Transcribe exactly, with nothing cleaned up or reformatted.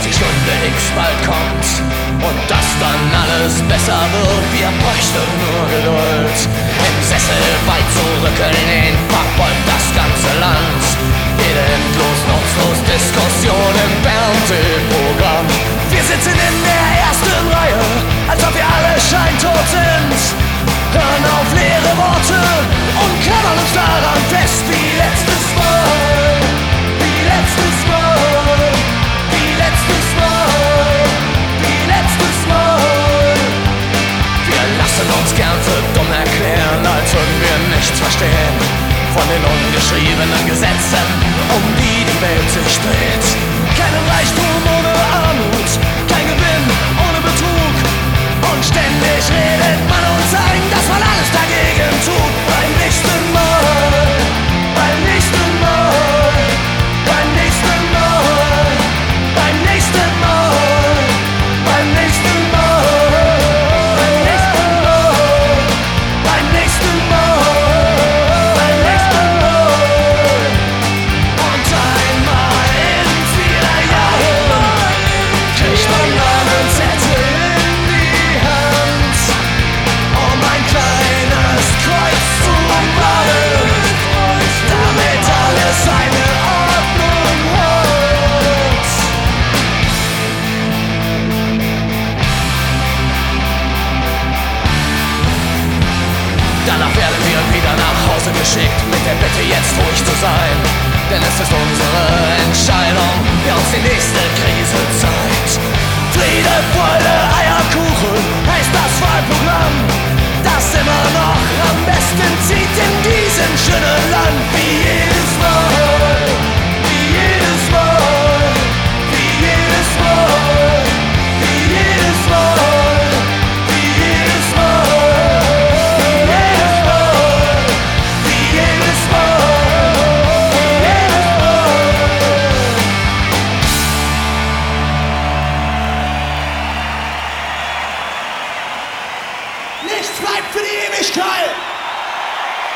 Stunde X bald kommt und dass dann alles besser wird. Wir bräuchten nur Geduld. Im Sessel weit zurückeln, den verfolgt das ganze Land. Jede endlos nutzlos Diskussion im Fernsehprogramm. Wir sitzen in der ersten Reihe, als ob wir alle scheintot sind. Hören auf leere Worte und klammern uns daran fest wie letztes Mal. Wie letztes Mal. Wie letztes Mal. Wie letztes Mal. Wir lassen uns gern für dumm erklären, als würden wir nichts verstehen von den ungeschriebenen Gesetzen, um die die Welt sich dreht. Keinen Reichtum ohne Armut, kein Gewinn ohne Betrug. Und ständig redet man uns ein, dass man alles dagegen tut. Beim nächsten Mal, beim nächsten Mal, beim nächsten Mal, beim nächsten Mal, beim nächsten Mal, beim nächsten Mal, beim nächsten Mal, beim nächsten Mal. Und einmal in vier Jahren kriegt man einen Zettel in die Hand, um ein kleines Kreuz zu bauen, damit alles seine Ordnung hat. Danach werden wir wieder nach Hause geschickt, mit der Bitte jetzt ruhig zu sein. Denn es ist unsere Entscheidung, wer uns die nächste Krise zeigt. Friede, Freude, Eierkuchen heißt das Wahlprogramm.